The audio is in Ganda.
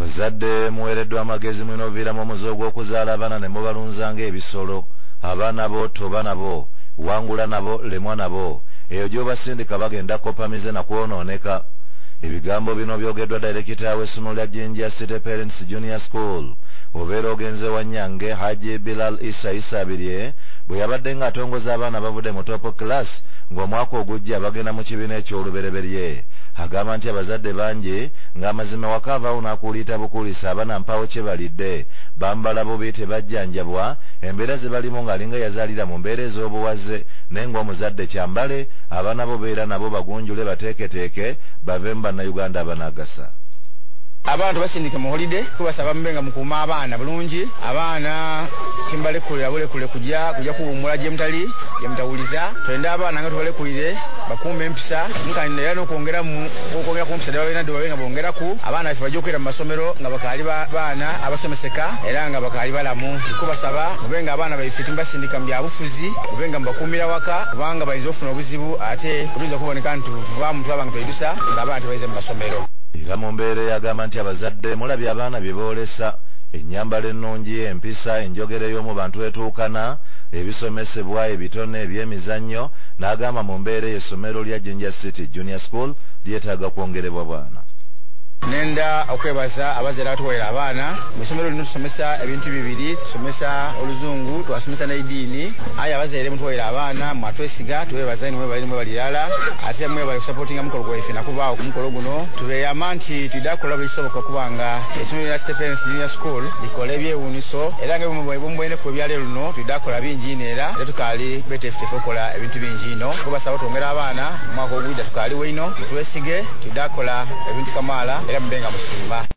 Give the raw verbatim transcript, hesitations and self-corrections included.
Bazadde muweereddwa amagezi mwinoviiramu omuze gw'okuzaala abaana ne mubalunzanga ebisolo. Abaana bo toba nabo, wangula nabo, lemwa nabo. Eyo gy'obasindika bagenda kopamize na kwonooneka. Ebigambo bino byogeddwa Director w'essomero lya Jinja City Parents Junior School obeera ogenze Wanyange Haji Bilal Isa Isa Abirye bwe yabadde ng'atongoza abaana bavudde mu top class ng'omwaka ogujja bagenda mu kibiina eky'olubereberye. Agamba nti abazadde bangi ng'amazima waka avaawo n'akuliita bukulisa abaana mpawo kye balidde bambala bubi tebajjanjabwa embeera ze balimu ng'alinga yazaalira mu mbeera ez'obuwaze naye ng'omuzadde kyambale abaana bo beera nabo bagunjule bateeketeeke bave mu bannayuganda abanagasa. Abantu basindike mu holiday kubasaba mbenga mukuuma abaana bulungi. Abaana timbalekulira bulekule kujja kujja kuwumula gye mutali gye mutawuliza. Twenda abaana nga tubalekulire bakuuma empisa nkani era n'okwongera mu okwongera ku mpisa balina ddwe babenga bongera ku abaana baffe bajja okubeera mu masomero nga bakaali baana abasomeseka era nga bakaali balamu. Kubasaba mubenga abaana baife timbasindika mu byabufuzi mubenga mubakuumira waka kubanga bayinza okufuna obuzibu ate kutuyinza kuboneka nti tuva muntu abanga twedusa ng'abaana tebaize mu masomero. Era mu mbeera yagamba nti abazadde mulabye abaana bye boolesa ennyambala ennungi empisa enjogera ey'omu bantu etuukana ebisomesebwa ebitone ebyemizannyo n'agamba mu mbeera y'essomero lya Jinja City Junior School lyetaaga kwongerebwa bwana. Nenda okwebaza abazaala batuweera abaana mu ssomero lino tusomesa ebintu bibiri tusomesa oluzungu twasomesa n'eddiini aye abazaire mutuweera abaana mwatwesiga tuweebaza nimwe bali nimwe balirala ate mwebale okusapootinga mukolo gwaffe nakuba omukolo guno tubeeyama nti twidde kukola buli kisoboka kubanga essomero lya City Parents Junior School likola ebyewuuniso era nga bwemubweneku ebyaleero luno twidde kukola bingi ino era era tukaali beteefuteefu okukola ebintu bingi ino kubasaba twongera abaana omwaka ogudda tukaaliwo ino mutwesige twidde kukola ebintu kamaala era mbenga musimba.